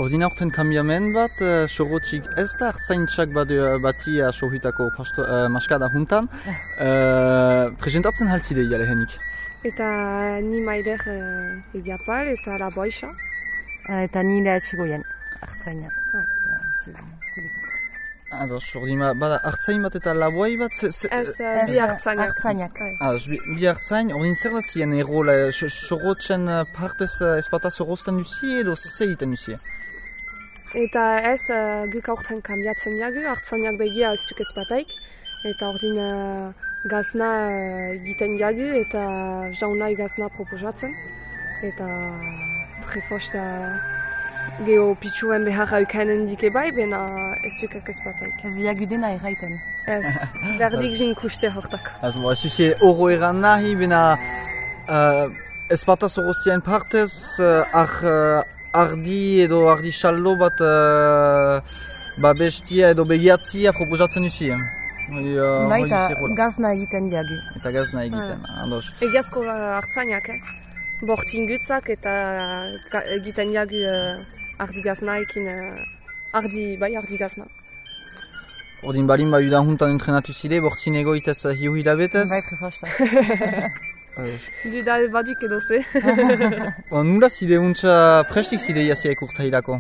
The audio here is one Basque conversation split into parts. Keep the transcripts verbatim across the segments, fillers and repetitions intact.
Ordin aurten kambiamen bat, uh, sorotxik ez da, hartzaintxak bat, batia sohitako pasto, uh, maskada juntan. Uh, presentatzen haltzide lehenik. Eta ni maider uh, egiapar eta la boixa. Eta ni da etxigoien, hartzaina. Ados, ordin bada hartzain bat eta laboai bat? Ez, uh, bi hartzainak. Ados, bi, bi hartzain, ordin zer da ziren errola, sorotzen partez ez bata sorozten duzie edo ze egiten duzie? Eta ez, uh, guk aurten kambiatzen jagu, hartzainak begia ez duk ez bataik. Eta ordin uh, gazna uh, egiten jagu eta jaunai gazna proposatzen. Eta prefosta geho pitxuen beharra ukanen dike bai, bena ez dukak ez bataik. Ez jagu dena erraiten. Ez, berdik jin kuste hortak. Ez duzie oro eran nahi, bena uh, ez bata soroztien partez, uh, ar, uh, ardi edo ardi xallo bat uh, ba bestia edo begiatzia proposatzen duzie. Uh, Bai, eta gazna egiten jagu. Eta gazna egiten, ah. Ados. Egiazko hartzainak, eh? Bortingutzak eta egiten jagu uh, ardi gaznaekin, uh, ardi, bai, ardi gazna. Ordin balin ba udan juntan entrenatu zide, bortin egoitez uh, hiu hilabetez? Bai, prefosta. Du da badik edo ze. Nula zide untsa prestik zide jasiaik urtahilako?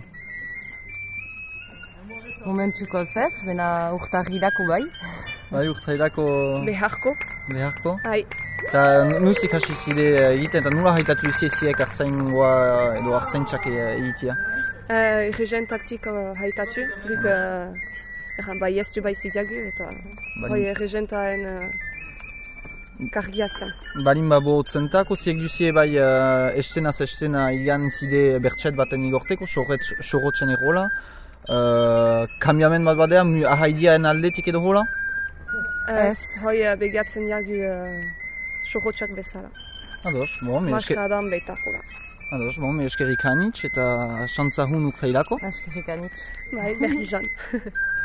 Momentuko zez, bena urtahilako bai. Bai, urtahilako... Beharko. Beharko? Hai. Eta nuzik hasi zide egiten, eta nula haitatu duziek hartzaingoa edo hartzaintxak egitea? Uh, Regen taktik uh, haitatu, duk uh, bai ez du bai zidagu, eta hoi regentaen uh, kargiazian. Balin babo zentako ziek duzie bai uh, estenaz estena igan zide bertxet baten igorteko, sorotzen errola. Uh, kambiamen bat badea, ahaidiaen aldetik edo hola? Ez, hoi uh, begiatzen jagu uh, sorotxak bezala. Ados, bon, me esker... Maskadan beita hola. Ados, bon, me eskerik hanitz eta xantzahun urtailako. Eskerik hanitz. Bai, berdi jan.